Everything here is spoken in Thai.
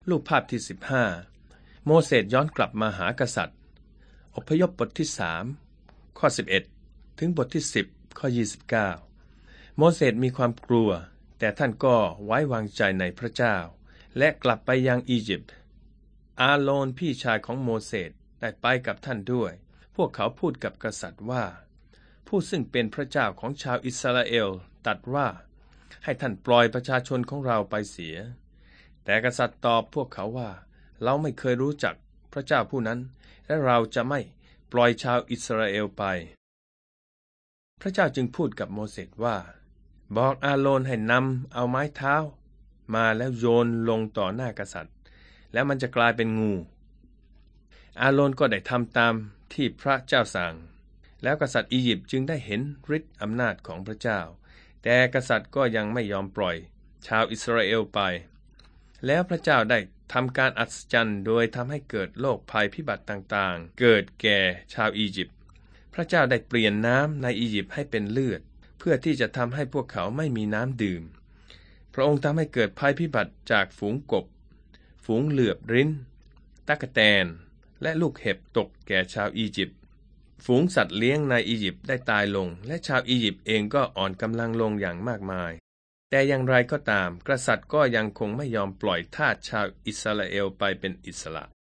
รูปภาพที่15โมเสสย้อนกลับมาหากษัตริย์อพยพบทที่3ข้อ11ถึงบทที่10ข้อ29โมเสสมีความกลัวแต่ท่านก็ไว้วางใจในพระเจ้าและกลับไปยังอียิปต์อาโรนพี่ชายของโมเสสได้ไปกับท่านด้วยพวกเขาพูดกับกษัตริย์ว่าผู้ซึ่งเป็นพระเจ้าของชาวอิสราเอลตรัสว่าให้ท่านปล่อยประชาชนของเราไปเสียแต่กษัตริย์ตอบพวกเขาว่าเราไม่เคยรู้จักพระเจ้าผู้นั้นและเราจะไม่ปล่อยชาวอิสราเอลไปพระเจ้าจึงพูดกับโมเสสว่าบอกอาโรนให้นำเอาไม้เท้ามาแล้วโยนลงต่อหน้ากษัตริย์แล้วมันจะกลายเป็นงูอาโรนก็ได้ทำตามที่พระเจ้าสั่งแล้วกษัตริย์อียิปต์จึงได้เห็นฤทธิ์อำนาจของพระเจ้าแต่กษัตริย์ก็ยังไม่ยอมปล่อยชาวอิสราเอลไปแล้วพระเจ้าได้ทำการอัศจรรย์โดยทำให้เกิดโรคภัยพิบัติต่างๆเกิดแก่ชาวอียิปต์พระเจ้าได้เปลี่ยนน้ำในอียิปต์ให้เป็นเลือดเพื่อที่จะทำให้พวกเขาไม่มีน้ำดื่มพระองค์ทำให้เกิดภัยพิบัติจากฝูงกบฝูงเหลือบริ้นตั๊กแตนและลูกเห็บตกแก่ชาวอียิปต์ฝูงสัตว์เลี้ยงในอียิปต์ได้ตายลงและชาวอียิปต์เองก็อ่อนกำลังลงอย่างมากมายแต่อย่างไรก็ตามกษัตริย์ก็ยังคงไม่ยอมปล่อยทาสชาวอิสราเอลไปเป็นอิสระ